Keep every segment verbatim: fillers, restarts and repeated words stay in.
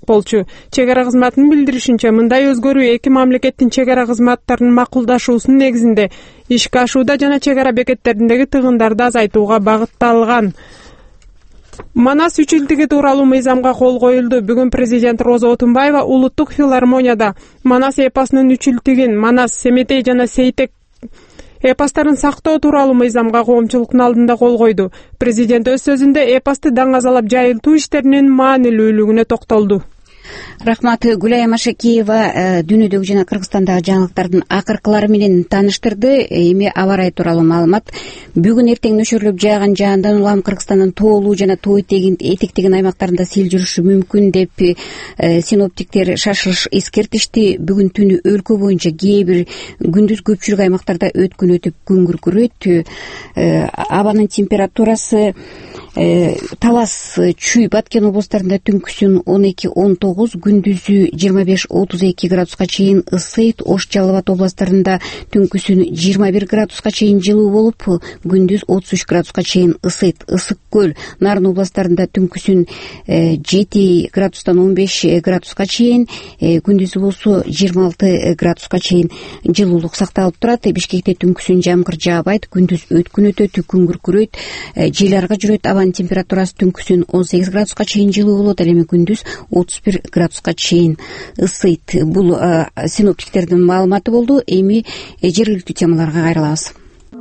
болчу. Чек ара кызматынын билдиришинче, мындай өзгөрүү эки мамлекеттин чек ара кызматтарынын макулдашуусунун негизинде ишке ашууда жана чек ара бекеттериндеги тыгындарды азайтууга багытталган. Манас үч жылдыгы тууралуу мыйзамга кол коюлду. Бүгүн президент Роза Отунбаева улуттук филармонияда Манас эпосунун үч жылдыгын, Манас, Семетей жана Сейтек эпостарын сактоо тууралуу мыйзамга коомчулуктун алдында кол койду. Президент өз сөзүндө эпосты даңазалап жайылтуу иштеринин маанилүүлүгүнө токтолду. Рахмат. Гүлай Машакиева дүйнөдөгү жана Кыргызстандагы жаңылыктардын акыркылары менен тааныштырды. Эми аба ырайы тууралуу маалымат. Бүгүн эртең нөшөрлөп жааган жаандан улам Кыргызстандын тоолуу жана тоо этектеген аймактарында сел жүрүшү мүмкүн деп синоптиктер шашылыш эскертишти. Бүгүн түнү өлкө боюнча кээ бир, күндүз көпчүлүк аймактарда өткөн өтүп күн күркүрөйт. Абанын температурасы Талас, Чүй, Баткен областарында түнкүсүн он эки он тогуз, күндүзү жыйырма беш отуз эки градуска чейин ысыйт. Ош, Жалал Абад областарында түнкүсүн жыйырма бир градуска чейин жылуу болуп, күндүз отуз үч градуска чейин ысыйт. Ысык көл, Нарын областарында түнкүсүн жети градустан он беш градуска чейин, күндүзү болсо жыйырма алты градуска чейин жылуулук сакталып турат. Бишкекте түнкүсүн жамгыр жаабайт, күндүз өткөн өтөт, күн күркүрөйт, жел арга жүрөт. Абанын температурасы түнкүсүн он сегиз градуска чейин жылуу болот, ал эми күндүз отуз бир градуска чейин ысыйт. Бул синоптиктердин маалыматы болду. Эми жергиликтүү темаларга кайрылабыз.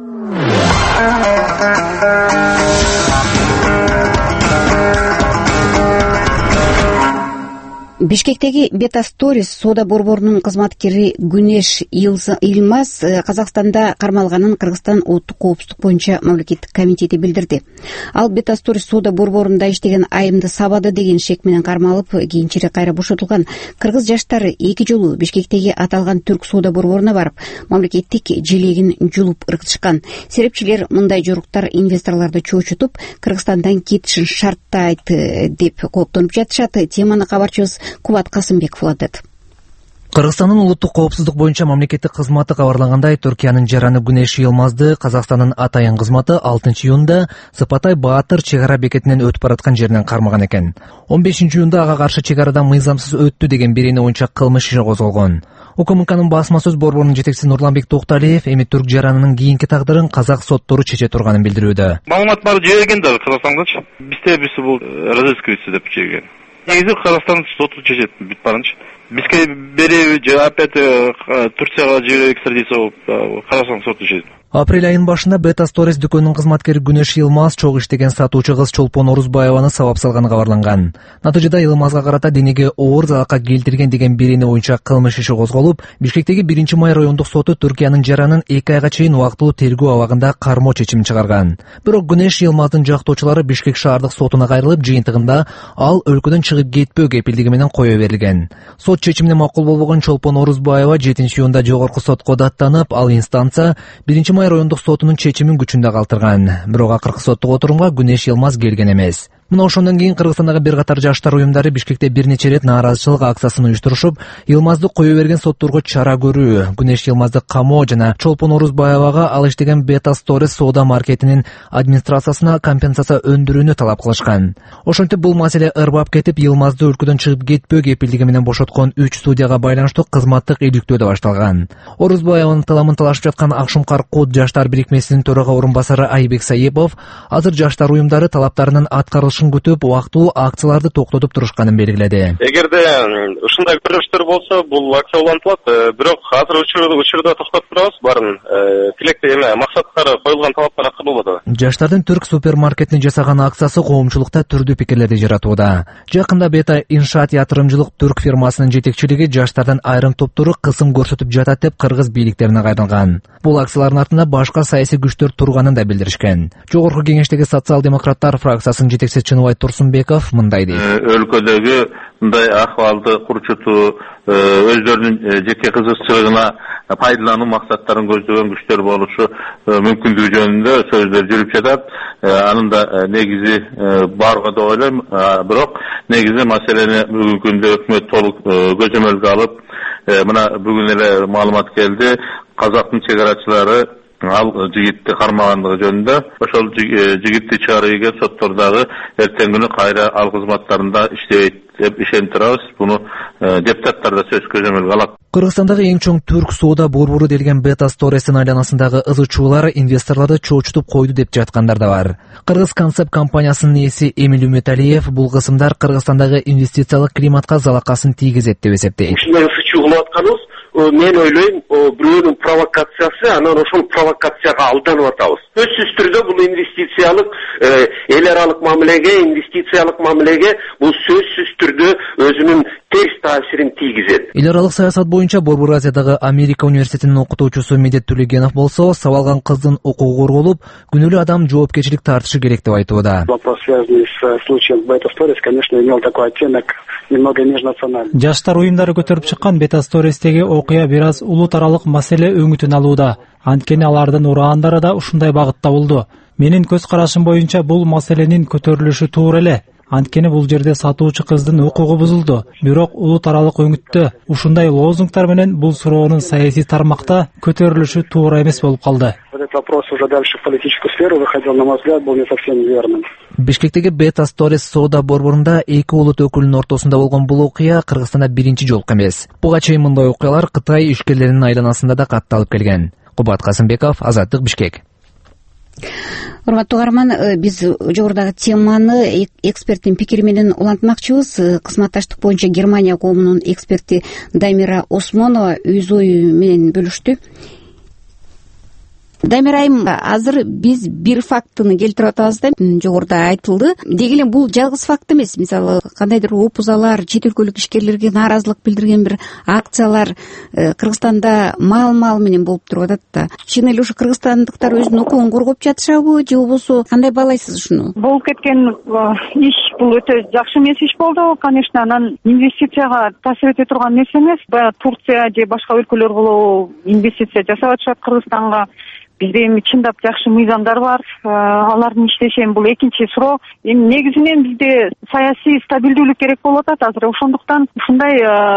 Бишкектеги Бета Сторис соода борборунун кызматкери Күнеш Илмаз Казакстанда кармалганын Кыргызстан улуттук коопсуздук боюнча мамлекеттик комитети билдирди. Ал Бета Сторис соода борборунда иштеген айымды сабады деген шек менен кармалып, кийинчерээк кайра бошотулган. Кыргыз жаштары эки жолу Бишкектеги аталган түрк соода борборуна барып, мамлекеттик желегин жулуп ыргытышкан. Серепчилер мындай жоруктар инвесторлорду чоочутуп, Кыргызстандан кетишин шарттайт деп кооптонуп жатышат. Теманы кабарчыбыз Кубат Касымбеков улантат. Кыргызстандын улуттук коопсуздук боюнча мамлекеттик кызматы кабарлагандай, Түркиянын жараны Күнеш Йылмазды Казакстандын атайын кызматы алтынчы июнда Сыпатай Баатыр чек ара бекетинен өтүп бараткан жеринен кармаган экен. он бешинчи июнда ага каршы чек арадан мыйзамсыз өттү деген берени боюнча кылмыш иши козголгон. УКМКнын басма сөз борборунун жетекчиси Нурланбек Токталиев эми түрк жаранынын кийинки тагдырын казак соттору чече турганын билдирүүдө. Маалымат бары жиберген да Казакстангачы. Бизде бирси бул разыскивается деп чегген. Негизи Казакстан соту чечет бүт барынча. Бизге береби же опять Турцияга же экстрадиция болуп Казакстан соту чечет. Апрель айынын башында Бета Сторис дүкөнүнүн кызматкери Күнеш Йылмаз чогуу иштеген сатуучу кыз Чолпон Орузбаеваны сабап салганы кабарланган. Натыйжада Йылмазга карата денеге оор залалка келтирген деген берени боюнча кылмыш иши козголуп, Бишкектеги биринчи май райондук соту Түркиянын жаранын эки айга чейин убактылуу тергөө абагында кармоо чечимин чыгарган. Бирок Күнеш Йылмаздын жактоочулары Бишкек шаардык сотуна кайрылып, жыйынтыгында ал өлкөдөн чыгып кетпөө кепилдиги менен кое берилген. Сот чечимине макул болбогон Чолпон Орузбаева жетинчи июнда жогорку сотко даттанып, ал инстанция биринчи май райондук сотунун чечимин күчүндө калтырган. Бирок акыркы соттук отурумга Күнеш Йылмаз келген эмес. Мына ошондон кийин Кыргызстандагы бир катар жаштар уюмдары Бишкекте бир нече рет нааразычылык акциясын уюштурушуп, Йылмазды кое берген сотторго чара көрүү, Күнеш Йылмазды камоо жана Чолпон Орузбаевага ал иштеген Бета Сторис соода маркетинин администрациясына компенсация өндүрүүнү талап кылышкан. Ошентип бул маселе ырбап кетип, Йылмазды өлкөдөн чыгып кетпөө кепилдиги менен бошоткон үч судьяга байланыштуу кызматтык иликтөө да башталган. Орузбаеванын таламын талашып жаткан Акшумкар Код жаштар бирикмесинин төрага орун басары Айбек Саипов азыр жаштар уюмдары талаптарынын аткарылышын күтүп, убактылуу акцияларды токтотуп турушканын белгиледи. Эгерде ушундай көрүнүштөр болсо, бул акция улантылат, бирок азыр учурда токтотуп турабыз, баарын тилекте эме максаттары коюлган талаптар аткарылбады. Жаштардын түрк супермаркетинин жасаган акциясы коомчулукта түрдүү пикирлерди жаратууда. Жакында Бета Иншаат Ятырымчылык түрк фирмасынын жетекчилиги жаштардын айрым топтору кысым көрсөтүп жатат деп кыргыз бийликтерине кайрылган. Бул акциялардын артында башка саясий күчтөр турганын да билдиришкен. Жогорку кеңештеги социал-демократтар фракциясынын жетекчиси Чыныбай Турсунбеков мындай дейт. Өлкөдөгү мындай акыбалды курчутуу, өздөрүнүн жеке кызыкчылыгына пайдалануу максаттарын көздөгөн күчтөр болушу мүмкүндүгү жөнүндө сөздөр жүрүп жатат. Анын да негизи барга да ойлойм, бирок негизи маселени бүгүнкү күндө өкмөт толук көзөмөлгө алып, мына бүгүн эле маалымат келди, казактын чек арачылары ал жигитти кармагандыгы жөнүндө. Ошол жигитти чыгарып ийген соттордагы эртең күнү кайра ал кызматтарында иштейт деп ишенип турабыз. Буну депутаттар да сөз көзөмөлгө алат. Кыргызстандагы эң чоң түрк соода борбору делген Beta Stores'ин айланасындагы ызычуулар инвесторлорду чоочутуп койду деп жаткандар да бар. Кыргыз концепт компаниясынын ээси Эмил Үмөталиев бул кысымдар Кыргызстандагы инвестициялык климатка залакасын тийгизет деп эсептейт. Ушундай ызычуу кылып атканыбыз мен ойлойм, бирөөнүн провокациясы, анан ошол провокацияга алданып атабыз. Сөзсүз түрдө бул инвестициялык эл аралык мамилеге, инвестициялык мамилеге бул сөзсүз түрдө өзүнүн терс таасирин тийгизет. Эл аралык саясат боюнча Борбор Азиядагы Америка университетинин окутуучусу Медет Төлегенов болсо, сабалган кыздын укугу корголуп, күнөөлүү адам жоопкерчилик тартышы керек деп айтууда. Вопрос, связанный с случаем Beta Stories, конечно, имел такой оттенок немного межнациональный. Жаштар уюмдары көтөрүп чыккан Beta Stories'теги окуя бир аз улут аралык маселе өңүтүн алууда. Анткени алардын ураандары да ушундай багытта болду. Менин көз карашым боюнча бул маселенин көтөрүлүшү туура эле. Анткени бул жерде сатуучу кыздын укугу бузулду. Бирок улут аралык өңүттө ушундай лозунгтар менен бул суроонун саясий тармакта көтөрүлүшү туура эмес болуп калды. Этот вопрос уже дальше в политическую сферу выходил, на мой взгляд, был не совсем верным. Бишкектеги Beta Stories соода борборунда эки улут өкүлүнүн ортосунда болгон бул окуя Кыргызстанда биринчи жолку эмес. Буга чейин мындай окуялар Кытай ишкерлеринин айланасында да катталып келген. Кубат Касымбеков, Азаттык, Бишкек. Урматтуу угарман, биз жогорудагы теманы эксперттин пикири менен улантмакчыбыз. Кызматташтык боюнча Германия коомунун эксперти Дамира Осмонова өз ою менен бөлүштү. Дамир айым, азыр биз бир фактыны келтирип атабыз да, жогоруда айтылды. Деги эле бул жалгыз факт эмес. Мисалы, кандайдыр опузалар, чет өлкөлүк ишкерлерге нааразылык билдирген бир акциялар Кыргызстанда мал-мал менен болуп туруп атат да. Чын эле ушу кыргызстандыктар өзүнүн укугун коргоп жатышабы, же болбосо кандай баалайсыз ушуну? Болуп кеткен иш бул өтө жакшы эмес иш болду. Конечно, анан инвестицияга таасир эте турган нерсе эмес. Баягы Турция же башка өлкөлөр болобу инвестиция жасап атышат Кыргызстанга. Бизде эми чындап жакшы мыйзамдар бар, алардын иштеши бул экинчи суроо. Эми негизинен бизде саясий стабилдүүлүк керек болуп атат азыр. Ошондуктан ушундай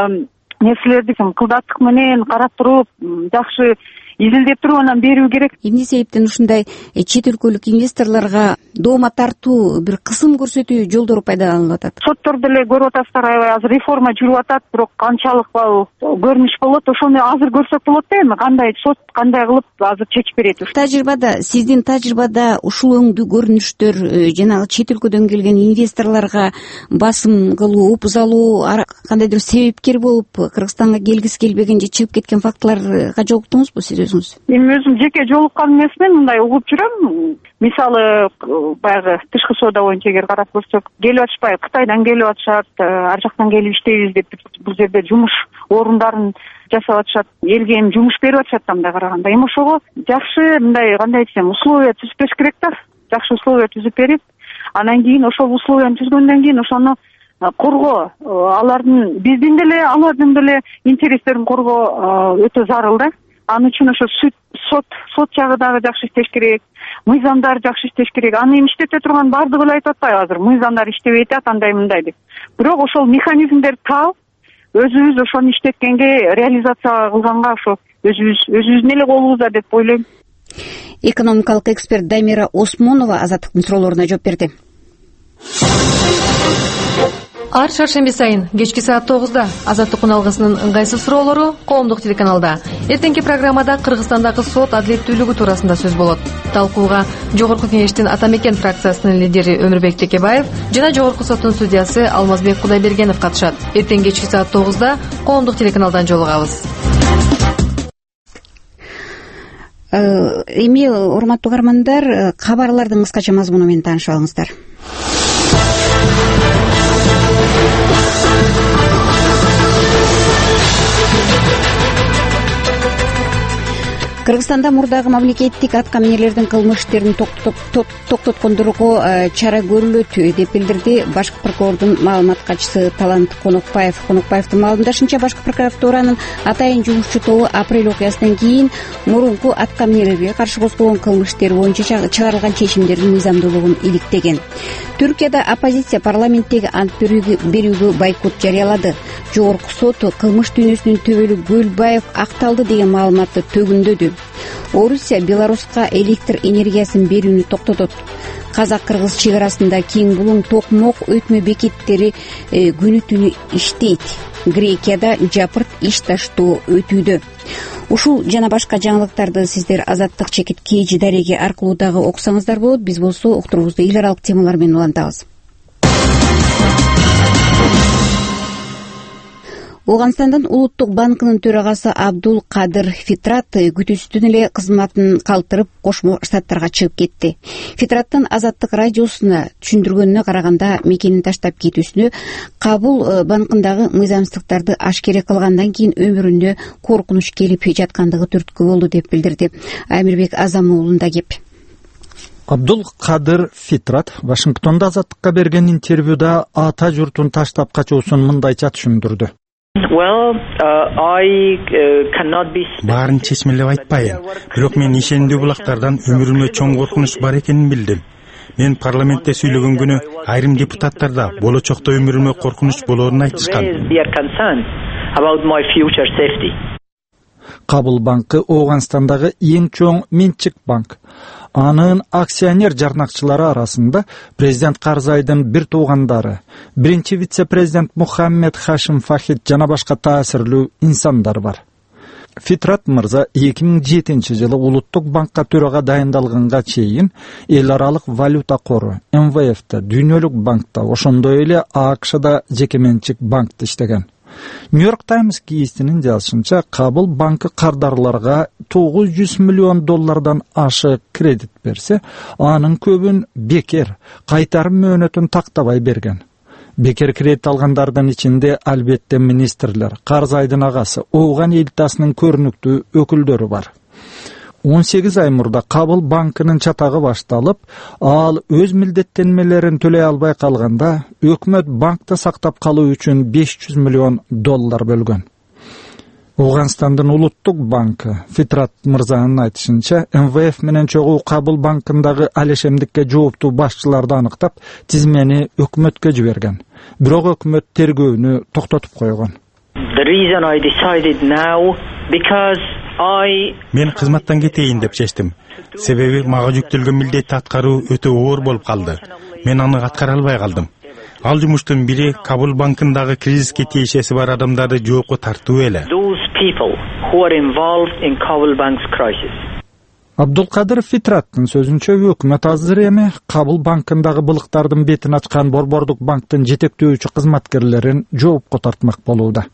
нерселерди кылдаттык менен карап туруп, жакшы изилдеп туруп анан берүү керек. Эмне себептен ушундай чет өлкөлүк инвесторлорго доoma тартуу, бир кысым көрсөтүү жолдору пайдаланылып атат? Соттордо эле көрүп атасыздар, аябай азыр реформа жүрүп атат, бирок канчалык көрүнүш болот, ошону азыр көрсөк болот да, эми кандай сот кандай кылып азыр чечип берет. Тажрыйбада, сиздин тажрыйбада ушул өңдүү көрүнүштөр жанагы чет өлкөдөн келген инвесторлорго басым кылуу, опуз алуу кандайдыр себепкер болуп Кыргызстанга келгиси келбеген же чыгып кеткен фактыларга жолуктуңузбу сиз өзүңүз? Эми өзүм жеке жолуккан эмесмин, мындай угуп жүрөм. Мисалы, баягы тышкы соода боюнча эгер карап көрсөк, келип атышпайбы, Кытайдан келип атышат, ар жактан келип иштейбиз деп бул жерде жумуш орундарын жасап атышат, элге эми жумуш берип атышат да мындай караганда. Эми ошого жакшы мындай кандай десем, условия түзүп бериш керек да. Жакшы условия түзүп берип, анан кийин ошол условияны түзгөндөн кийин ошону коргоо, алардын биздин деле, алардын деле интерестерин коргоо өтө зарыл да. Аны үчүн ошо сот сот жагы дагы жакшы иштеш керек, мыйзамдар жакшы иштеш керек. Аны эми иштете турган бардыгы эле айтып атпайбы азыр, мыйзамдар иштебей атат, андай мындай деп. Бирок ошол механизмдерди таап, өзүбүз ошону иштеткенге, реализация кылганга ошо өзүбүз өзүбүздүн эле колубузда деп ойлойм. Экономикалык эксперт Дамира Осмонова Азаттыктын суроолоруна жооп берди. Ар шаршемби сайын кечки саат тогузда Азаттык уналгысынын ыңгайсыз суроолору коомдук телеканалда. Эртеңки программада Кыргызстандагы сот адилеттүүлүгү туурасында сөз болот. Талкууга Жогорку Кеңештин Ата Мекен фракциясынын лидери Өмүрбек Текебаев жана Жогорку соттун судьясы Алмазбек Кудайбергенов катышат. Эртең кечки саат тогузда коомдук телеканалдан жолугабыз. Эми урматтуу угармандар, кабарлардын кыскача мазмуну менен таанышып алыңыздар. Кыргызстанда мурдагы мамлекеттик аткаминерлердин кылмыш иштерин токтоткондорго чара көрүлөт деп билдирди башкы прокурордун маалымат катчысы Талант Конокбаев. Конокбаевдин маалымдашынча, башкы прокуратуранын атайын жумушчу тобу апрель окуясынан кийин мурунку аткаминерлерге каршы козголгон кылмыш иштери боюнча чыгарылган чечимдердин мыйзамдуулугун иликтеген. Түркияда оппозиция парламенттеги ант берүүгө бойкот жарыялады. Жогорку сот кылмыш дүйнөсүнүн төбөлү Гөлбаев акталды деген маалыматты төгүндөдү. Орусия Беларуска электр энергиясын берүүнү токтотот. Казак-кыргыз чек арасында кең булуң токмок өтмө бекеттери күнү түнү иштейт. Грекияда жапырт иш таштоо өтүүдө. Ушул жана башка жаңылыктарды сиздер Азаттык чекит kg дареги аркылуу дагы окусаңыздар болот. Биз болсо уктуруубузду эл аралык темалар менен улантабыз. Ооганстандын Улуттук банкынын төрагасы Абдул Кадыр Фитрат күтүүсүздөн эле кызматын калтырып Кошмо Штаттарга чыгып кетти. Фитраттын Азаттык радиосуна түшүндүргөнүнө караганда, мекенин таштап кетүүсүнө Кабул банкындагы мыйзамсыздыктарды ашкере кылгандан кийин өмүрүнө коркунуч келип жаткандыгы түрткү болду деп билдирди. Амирбек Азам уулунда кеп. Абдул Кадыр Фитрат Вашингтонда Азаттыкка берген интервьюда ата журтун таштап качуусун мындайча түшүндүрдү. Баарын чечмелеп айтпайын, бирок мен ишендүү булактардан өмүрүмө чоң коркунуч бар экенин билдим. Мен парламентте сүйлөгөн күнү айрым депутаттар да болочокто өмүрүмө коркунуч болоорун айтышкан. Кабул банкы Ооганстандагы эң чоң менчик банк. Анын акционер жарнакчылары арасында президент Карзайдын бир туугандары, биринчи вице-президент Мухаммед Хашим Фахид жана башка таасирлүү инсандар бар. Фитрат мырза эки миң жетинчи жылы Улуттук банкка төрага дайындалганга чейин эл аралык валюта кору эм вэ эфте, Дүйнөлүк банкта, ошондой эле а ка шда жекеменчик банкта иштеген. Нью-Йорк Таймс гезитинин жазышынча, Кабул банкы кардарларга тогуз жүз миллион доллардан ашык кредит берсе, анын көбүн бекер, кайтарым мөөнөтүн тактабай берген. Бекер кредит алгандардын ичинде албетте министрлер, Карзайдын агасы, Ооган элитасынын көрүнүктүү өкүлдөрү бар. он сегиз ай мурда Кабул банкынын чатагы башталып, ал өз милдеттенмелерин төлөй албай калганда, өкмөт банкты сактап калуу үчүн беш жүз миллион доллар бөлгөн. Ооганстандын Улуттук банкы Фитрат мырзанын айтышынча, эм вэ эф менен чогуу Кабул банкындагы алешемдикке жооптуу башчыларды аныктап, тизмени өкмөткө жиберген. Бирок өкмөт тергөөнү токтотуп койгон. Мен кызматтан кетейин деп чечтим. Себеби мага жүктөлгөн милдетти аткаруу өтө оор болуп калды. Мен аны аткара албай калдым. Ал жумуштун бири Кабул банкындагы кризиске тиешеси бар адамдарды жоопко тартуу эле. Абдул Кадыр Фитраттын сөзүнчө, өкмөт азыр эми Кабул банкындагы былыктардын бетин ачкан Борбордук банктын жетектөөчү кызматкерлерин жоопко тартмак болууда.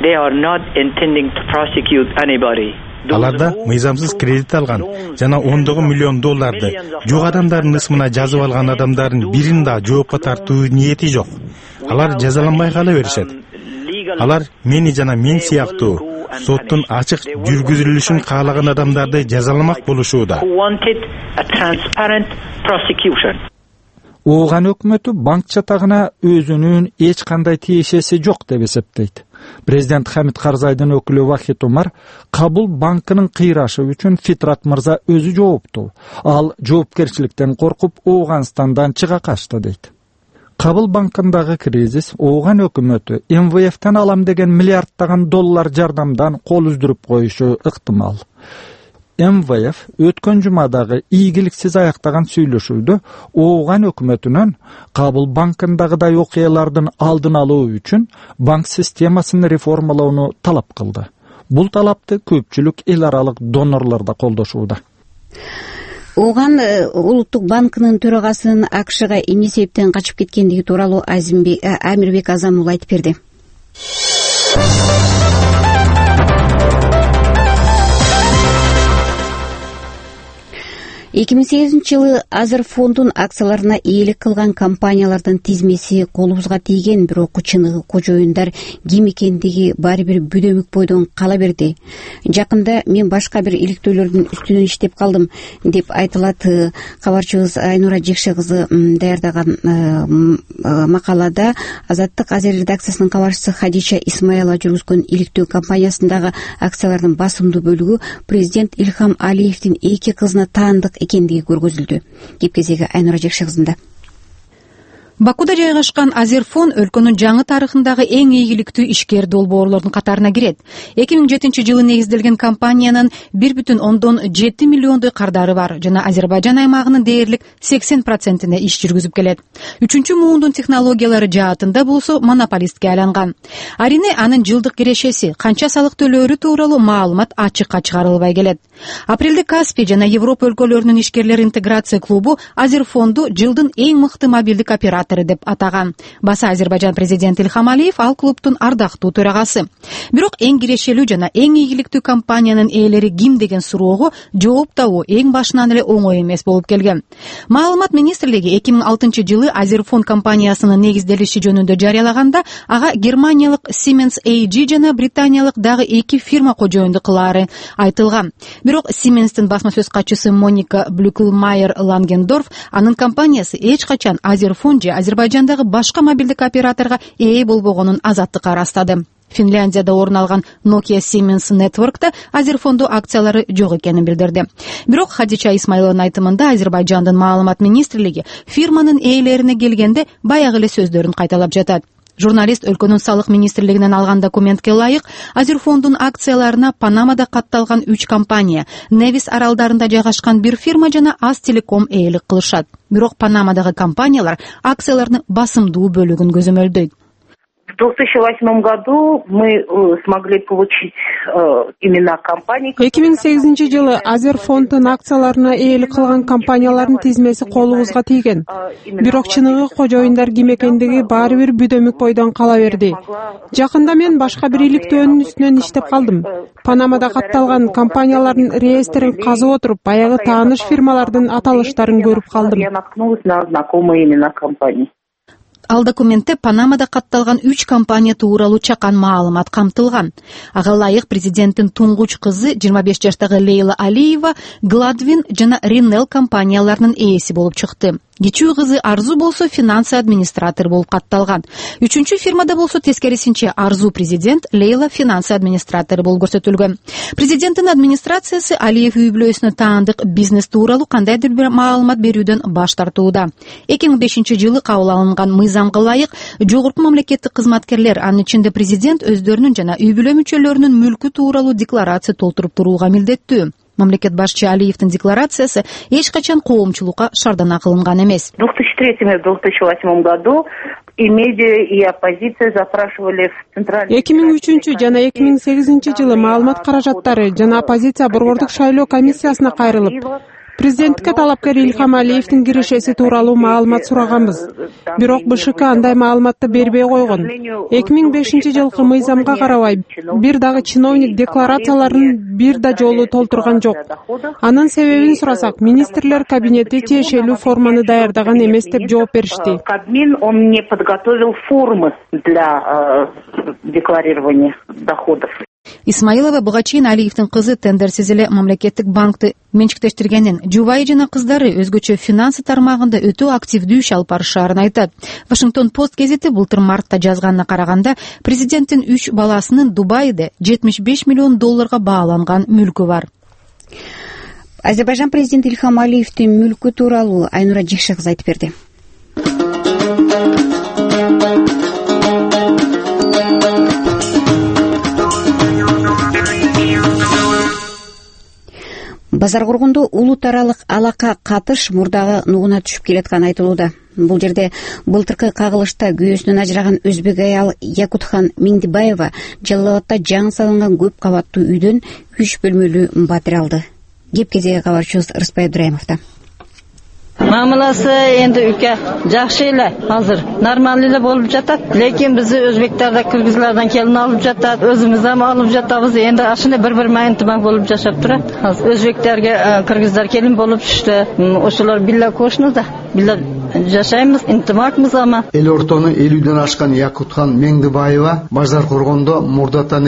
Аларда мыйзамсыз кредит алган жана ондогон миллион долларды жок адамдардын ысмына жазып алган адамдардын бирин да жоопко тартуу ниети жок. Алар жазаланбай кала беришет. Алар мени жана мен сыяктуу соттун ачык жүргүзүлүшүн каалаган адамдарды жазаламак болушууда. Ооган өкмөтү банк чатагына өзүнүн эч кандай тиешеси жок деп эсептейт. Президент Хамид Карзайдын өкүлү Вахид Умар Кабул банкынын кыйрашы үчүн Фитрат мырза өзү жооптуу. Ал жоопкерчиликтен коркуп Ооганстандан чыга качты дейт. Кабул банкындагы кризис Ооган өкмөтү эм вэ эфтен алам деген миллиарддаган доллар жардамдан кол үздүрүп коюшу ыктымал. эм вэ эф өткөн жумадагы ийгиликсиз аяктаган сүйлөшүүдө Ооган өкмөтүнөн Кабул банкындагыдай окуялардын алдын алуу үчүн банк системасын реформалоону талап кылды. Бул талапты көпчүлүк эл аралык донорлор да колдошууда. Ооган Улуттук банкынын төрагасынын а ка шга эмне себептен качып кеткендиги тууралуу Амирбек Азам уулу айтып берди. эки миң сегизинчи жылы Азыр фондун акцияларына ээлик кылган компаниялардын тизмеси колубузга тийген, бирок чыныгы кожоюндар ким экендиги баары бир бүдөмүк бойдон кала берди. Жакында мен башка бир иликтөөлөрдүн үстүнөн иштеп калдым деп айтылат. Кабарчыбыз Айнура Жекше кызы даярдаган макалада Азаттык Азер редакциясынын кабарчысы Хадича Исмаилова жүргүзгөн иликтөө компаниясындагы акциялардын басымдуу бөлүгү президент Илхам Алиевдин эки кызына таандык экендиги көргөзүлдү. Кеп кезеги Айнура Жекше кызында. Бакуда жайгашкан Азерфон өлкөнүн жаңы тарыхындагы эң ийгиликтүү ишкер долбоорлордун катарына кирет. эки миң жетинчи жылы негизделген компаниянын бир бүтүн ондон жети миллиондой кардары бар жана Азербайжан аймагынын дээрлик сексен процентине иш жүргүзүп келет. Үчүнчү муундун технологиялары жаатында болсо монополистке айланган. Арине анын жылдык кирешеси, канча салык төлөөрү тууралуу маалымат ачыкка чыгарылбай келет. Апрелде Каспий жана Европа өлкөлөрүнүн ишкерлер интеграция клубу Азерфонду жылдын эң мыкты мобилдик оператору деп атаган. Баса Азербайжан президенти Ильхам Алиев ал клубтун ардактуу төрагасы. Бирок эң кирешелүү жана эң ийгиликтүү компаниянын ээлери ким деген суроого жооп табуу эң башынан эле оңой эмес болуп келген. Маалымат министрлиги эки миң алтынчы жылы Азерфон компаниясынын негизделиши жөнүндө жарыялаганда ага германиялык Siemens эй джи жана британиялык дагы эки фирма кожоюндук кылаары айтылган. Бирок Siemens'тин басма сөз катчысы Моника Блюклмайер Лангендорф анын компаниясы эч качан Азерфон же Азербайжандагы башка мобилдик операторго ээ болбогонун азаттыкка ырастады. Финляндияда орун алган Nokia Siemens Network'та Азерфондо акциялары жок экенин билдирди. Бирок Хадича Исмайлованын айтымында Азербайжандын маалымат министрлиги фирманын ээлерине келгенде баягы эле сөздөрүн кайталап жатат. Журналист өлкөнүн салык министрлигинен алган документке ылайык Азерфондун акцияларына Панамада катталган үч компания, Невис аралдарында жайгашкан бир фирма жана Астелеком ээлик кылышат. Бирок Панамадагы компаниялар акцияларынын басымдуу бөлүгүн көзөмөлдөйт. В две тысячи восьмом году мы смогли получить имена компаний. эки миң сегизинчи жылы Азерфондун акцияларына ээлик кылган компаниялардын тизмеси колубузга тийген. Бирок чыныгы кожоюндар ким экендиги баары бир бүдөмүк бойдон кала берди. Жакында мен башка бир иликтөөнүн үстүнөн иштеп калдым. Панамада катталган компаниялардын реестрин казып отуруп, баягы тааныш фирмалардын аталыштарын көрүп калдым. Я наткнулась на знакомые имена компаний. Ал документте Панамада катталган үч компания тууралуу чакан маалымат камтылган. Ага ылайык президенттин туңгуч кызы жыйырма беш жаштагы Лейла Алиева Гладвин жана Ринел компанияларынын ээси болуп чыкты. Кичүү кызы Арзу болсо финансы администратор болуп катталган. Үчүнчү фирмада болсо тескерисинче Арзу президент, Лейла финансы администратору болуп көрсөтүлгөн. Президенттин администрациясы Алиев үй бүлөсүнө таандык бизнес тууралуу кандайдыр бир маалымат берүүдөн баш тартууда. эки миң бешинчи жылы кабыл алынган мыйзамга ылайык жогорку мамлекеттик кызматкерлер, анын ичинде президент өздөрүнүн жана үй бүлө мүчөлөрүнүн мүлкү тууралуу декларация толтуруп турууга милдеттүү. Мамлекет башчы Алиевдин декларациясы эч качан коомчулукка шардана кылынган эмес. В две тысячи третьем и две тысячи восьмом году и медиа, и оппозиция запрашивали в центральный... эки миң үчүнчү жана эки миң сегизинчи жылы маалымат каражаттары жана оппозиция борбордук шайлоо комиссиясына кайрылып, президентке талапкер Ильхам Алиевдин кирешеси тууралуу маалымат сураганбыз. Бирок БШК андай маалыматты бербей койгон. эки миң бешинчи жылкы мыйзамга карабай, бир дагы чиновник декларацияларын бир да жолу толтурган жок. Анын себебин сурасак, министрлер кабинети тиешелүү форманы даярдаган эмес деп жооп беришти. Кабмин он не подготовил формы для декларирования доходов. Исмаилова буга чейин Алиевдин кызы тендерсиз эле мамлекеттик банкты менчиктештиргенин, жубайы жана кыздары өзгөчө финансы тармагында өтө активдүү иш алып барышаарын айтат. Вашингтон Пост гезити былтыр мартта жазганына караганда, президенттин үч баласынын Дубайда жетимиш беш миллион долларга бааланган мүлкү бар. Азербайжан президенти Ильхам Алиевдин мүлкү тууралуу Айнура Жекше кызы айтып берди. Базар коргондо улут аралык алака катыш мурдагы нугуна түшүп келатканы айтылууда. Бул жерде былтыркы кагылышта күйөөсүнөн ажыраган өзбек аял Якутхан Миндибаева Жалал Абадта жаңы салынган көп кабаттуу үйдөн үч бөлмөлүү батир алды. Кеп кезеги кабарчыбыз Рыспай Абдраимовдо. Мамыласы энди үкө жакшы эле, азыр нормалдуу эле болуп жатат. Лекин бизди өзбектерде кыргызлардан келин алып жатат, өзүбүз да алып жатабыз. Энди ашында бир-бир майынтымак болуп жашап турат. Азыр өзбектерге кыргыздар келин болуп түштү. Ошолор билла кошнуда, билла жашайбыз, интимакмыз ама. Эл ортону элүүдөн ашкан Якутхан Меңдибаева базар коргондо мурдатан эле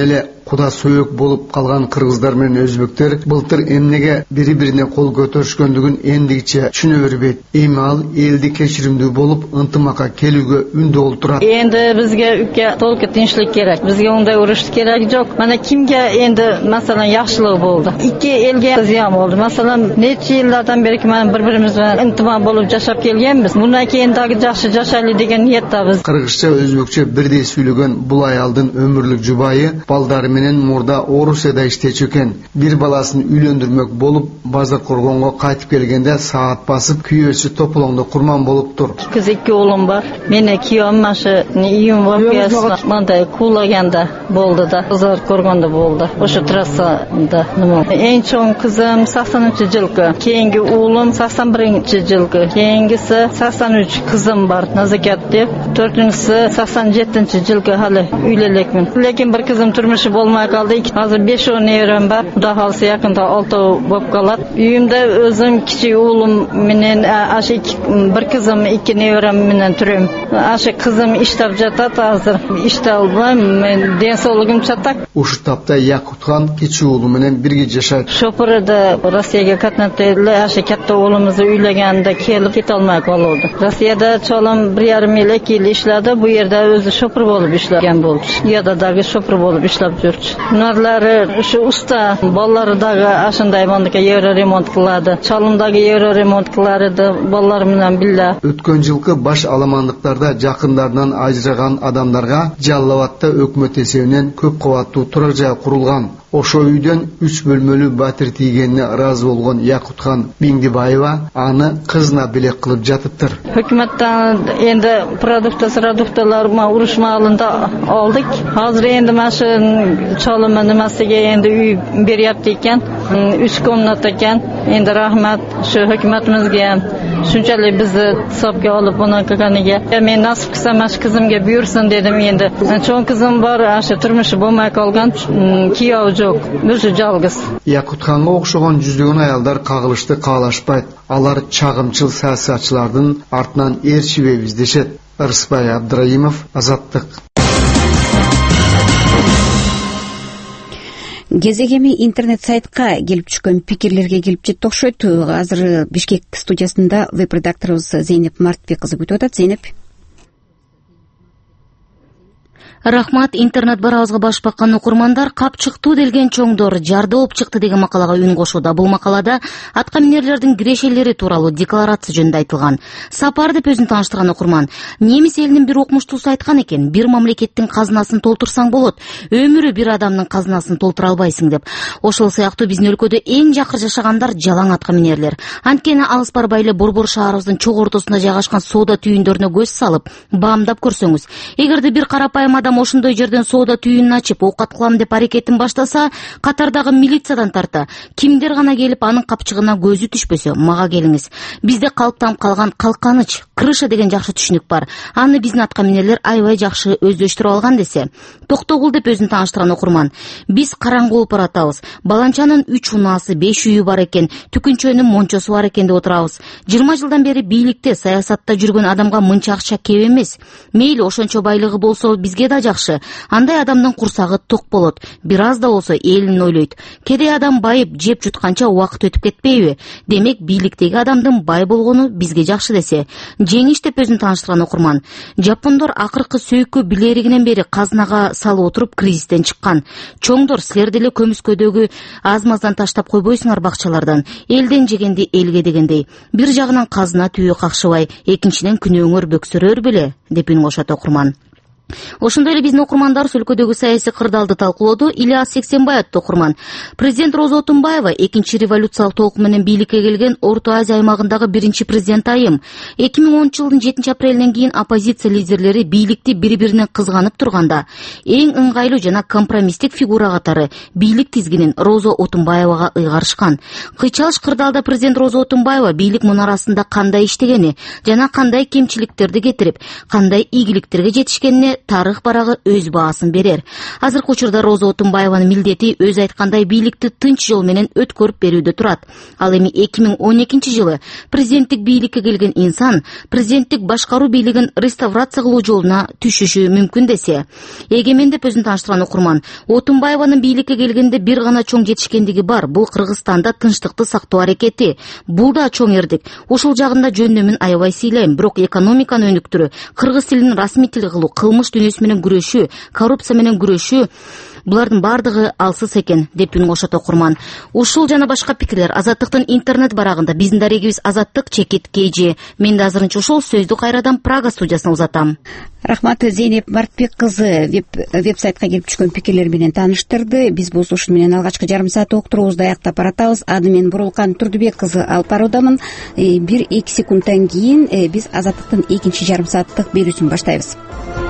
куда сөөк болуп калган кыргыздар менен өзбектер былтыр эмнеге бири бирине кол көтөрүшкөндүгүн эндигиче түшүнө бербейт. Эми ал элди кечиримдүү болуп ынтымакка келүүгө үндүү болуп турат. Эndi bizga uka толку tinchlik kerak. Bizga unday urush kerak yo'q. Mana kimga endi masalan yaxshilik bo'ldi. Ikki elga ziyon bo'ldi. Masalan, necha yillardan beri mana bir-birimiz bilan intimok bo'lib yashab kelganmiz. Bundan keyindagi yaxshi yashaylik degan niyatdamiz. Кыргызча, өзбекче бирдей сүйлөгөн бул аялдын өмүрлүк жубайы балдары менен мурда Орусияда иштечү экен. Бир баласын үйлөндүрмөк болуп, базар коргонго кайтып келгенде саат басып, күйөөсү тополоңдо курман болуптур. Кыз эки уулум бар. Мени күйөөм машы июнь вообще мындай куулаганда болду да, базар коргондо болду. Ошо трассада нема. Эң чоң кызым сексенинчи жылкы, кийинги уулум сексен биринчи жылкы, кийингиси сексен үч кызым бар, Назакат деп. Төртүнчүсү сексен жетинчи жылкы хали үйлөлекмин. Лекин бир кызым турмушу болмай калды. Азыр беш он неберем бар. Кудай калса якында алтоо болуп калат. Үйүмдө өзүм кичи уулум менен ашы бир кызым, эки неберем менен турам. Ашы кызым иштеп жатат азыр. Иште албайм, мен ден соолугум чатак. Ушу тапта Якутхан кичи уулу менен бирге жашайт. Шопуру да Россияга катнап эле, ашы катта уулумузду үйлөгөндө келип кете алмай калды. Россияда чолум bir yarim yil iki yil ishladi. Bu yerda o'zi shopir bo'lib ishlagan bo'ldi. Yadadagi shopir bo'lib ishlab yurdi. Ularlari shu usta bolalaridagi ashunday mondika yevro remont qiladi. Cholumdagi yevro remont qiladi bolalar bilan billa. Өткөн жылкы баш аламандыктарда жакындарынан ажыраган адамдарга Жалал Абадта өкмөт эсебинен көп кабаттуу турак жай курулган. Ошо үйдөн үч бөлмөлүү батир тийгенине ыраазы болгон Якутхан Биңдибаева аны кызына белек кылып жатыптыр. Hökümetten endi продукты сырадукталар урушмалында алдык. Азыр энди машин чалымы немасиге энди үй берип экен. үч комната экен. Энди рахмат шу hökümetimizге shunchalik bizni hisobga olib buni qilganiga. Men nasib qilsa mash qizimga buyursin dedim endi. Cho'ng qizim bor, asha turmushi bo'lmay qolgan, kuyov yo'q, o'zi yolg'iz. Yakutxanga o'xshagan жүздөгөн аялдар кагылышты каалашпайт. Алар чагымчыл саясатчылардын артынан ээрчибейбиз издешет. Ырысбай Абдраимов, Азаттык. Кезегеми интернет сайтка келип түшкөн пикирлерге келип жетти окшойт. Азыр Бишкек студиясында веб-редакторубуз Зейнеп Мартбек кызы күтүп атат. Зейнеп. Рахмат. Интернет барабызга баш баккан окурмандар кап чыктуу делген чоңдор жарды оп чыкты деген макалага үн кошууда. Бул макалада атка минерлердин кирешелери тууралуу декларация жөнүндө айтылган. Сапар деп өзүн тааныштырган окурман немис элинин бир окумуштуусу айткан экен: бир мамлекеттин казынасын толтурсаң болот, өмүрү бир адамдын казынасын толтура албайсың деп. Ошол сыяктуу биздин өлкөдө эң жакыр жашагандар жалаң атка минерлер. Анткени алыс барбай эле борбор шаарыбыздын чок ортосунда жайгашкан соода түйүндөрүнө көз салып баамдап көрсөңүз, эгерде бир карапайым адам ошондой жерден соода түйүнүн ачып оокат кылам деп аракетин баштаса, катардагы милициядан тарта кимдер гана келип анын капчыгына көзү түшпөсө, мага келиңиз. Бизде калыптанып калган калканыч, крыша деген жакшы түшүнүк бар. Аны биздин атка минерлер аябай жакшы өздөштүрүп алган десе. Токтогул деп өзүн тааныштырган окурман: биз караңгы болуп баратабыз. Баланчанын үч унаасы, беш үйү бар экен, түкүнчөнүн мончосу бар экен деп отурабыз. жыйырма жылдан бери бийликте, саясатта жүргөн адамга мынча акча кеп эмес. Мейли ошончо байлыгы болсо бизге да жакшы. Андай адамдын курсагы ток болот. Бир аз да болсо элин ойлойт. Кедей адам байып жеп жутканча убакыт өтүп кетпейби? Демек бийликтеги адамдын бай болгону бизге жакшы десе. Жеңиш деп өзүн тааныштырган окурман: жапондор акыркы сөйкө билеригинен бери казынага салып отуруп кризистен чыккан. Чоңдор, силер деле көмүскөдөгү аз-маздан таштап койбойсуңар бакчалардан. Элден жегенди элге дегендей. Бир жагынан казына түйө какшыбай, экинчиден күнөөңөр бөксөрөр беле деп үн кошот окурман. Ошондой эле биздин окурмандарыбыз өлкөдөгү саясий кырдаалды талкуулоду. Ильяс Сексенбай аттуу окурман: президент Роза Отунбаева экинчи революциялык толкун менен бийликке келген Орто Азия аймагындагы биринчи президент айым. эки миң онунчу жылдын жетинчи апрелинен кийин оппозиция лидерлери бийликти бири-биринен кызганып турганда эң ыңгайлуу жана компромисстик фигура катары бийлик тизгинин Роза Отунбаевага ыйгарышкан. Кыйчалыш кырдаалда президент Роза Отунбаева бийлик мунарасында кандай иштегени жана кандай кемчиликтерди кетирип, кандай ийгиликтерге жетишкенине тарых барагы өз баасын берер. Азыркы учурда Роза Отунбаеванын милдети өз айткандай бийликти тынч жол менен өткөрүп берүүдө турат. Ал эми эки миң он экинчи жылы президенттик бийликке келген инсан президенттик башкаруу бийлигин реставрация кылуу жолуна түшүшү мүмкүн десе. Эгемен деп өзүн тааныштырган окурман Отунбаеванын бийликке келгенде бир гана чоң жетишкендиги бар. Бул Кыргызстанда тынчтыкты сактоо аракети. Бул да чоң эрдик. Ушул жагында жөндөмүн аябай сыйлайм. Бирок экономиканын өнүктүрүү, кыргыз тилин расмий тил кылуу, кылмыш дүйнөсү менен күрөшүү, коррупция менен күрөшүү, булардын бардыгы алсыз экен деп үн кошот окурман. Ушул жана башка пикирлер Азаттыктын интернет барагында. Биздин дарегибиз Азаттык чекит kg. Мен да азырынча ушул сөздү кайрадан Прага студиясына узатам. Рахмат, Зейнеп Мартбек кызы веб-сайтка келип түшкөн пикирлер менен тааныштырды. Биз бул ушун менен алгачкы жарым саат уктуруубузду аяктап баратабыз. Аны мен Бурулкан Турдубек кызы алып баруудамын. бир эки секундтан кийин биз Азаттыктын экинчи жарым сааттык берүүсүн баштайбыз.